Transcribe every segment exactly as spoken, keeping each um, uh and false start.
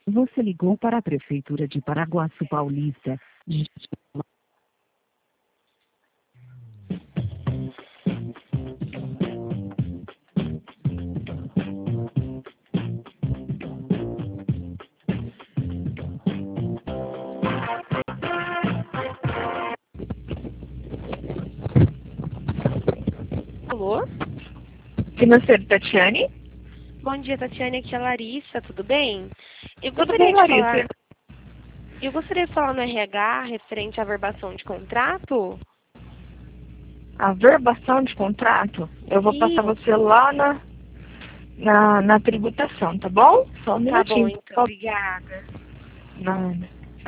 Você ligou para a Prefeitura de Paraguaçu Paulista. Digite- Alô? Financeiro Tatiane? Bom dia, Tatiane. Aqui é a Larissa, tudo bem? Eu Tudo gostaria bem, de Larissa? falar. Eu gostaria de falar no R H referente à verbação de contrato. A verbação de contrato, eu vou passar Isso. você lá na, na, na tributação, tá bom? Só um Tá bom, minutinho. então. Obrigada. Nada.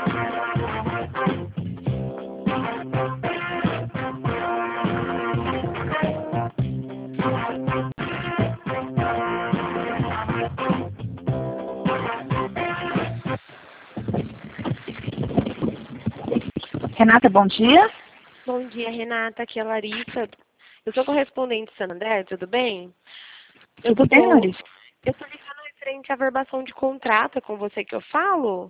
Renata, bom dia. Bom dia, Renata. Aqui é a Larissa. Eu sou correspondente de San André, tudo bem? Eu Tudo bem, tô- Larissa? Eu tô ligando referente à verbação de contrato. É com você que eu falo?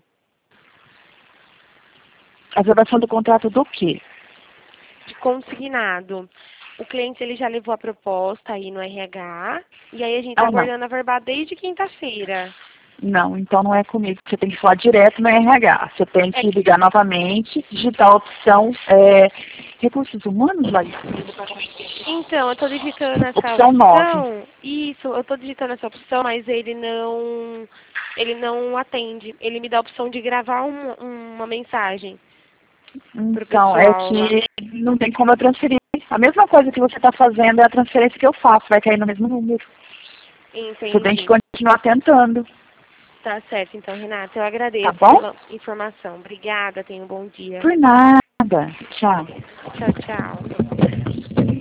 A verbação do contrato do quê? De consignado. O cliente ele já levou a proposta aí no R H. E aí a gente tá Ah, não. aguardando a verba desde quinta-feira. Não, então não é comigo. Você tem que falar direto no R H. Você tem É que que- ligar novamente, digitar a opção é, Recursos Humanos, Larissa? Então, eu tô digitando essa Opção opção. nove. Isso, eu tô digitando essa opção, mas ele não. Ele não atende. Ele me dá a opção de gravar um- uma mensagem pro Então, é pessoal lá. que não tem como eu transferir. A mesma coisa que você está fazendo é a transferência que eu faço, vai cair no mesmo número. Você tem que Entendi. continuar tentando, Tá certo, então, Renata. Eu tá agradeço bom? pela informação. Obrigada, tenha um bom dia. Por nada. Tchau. Tchau, tchau.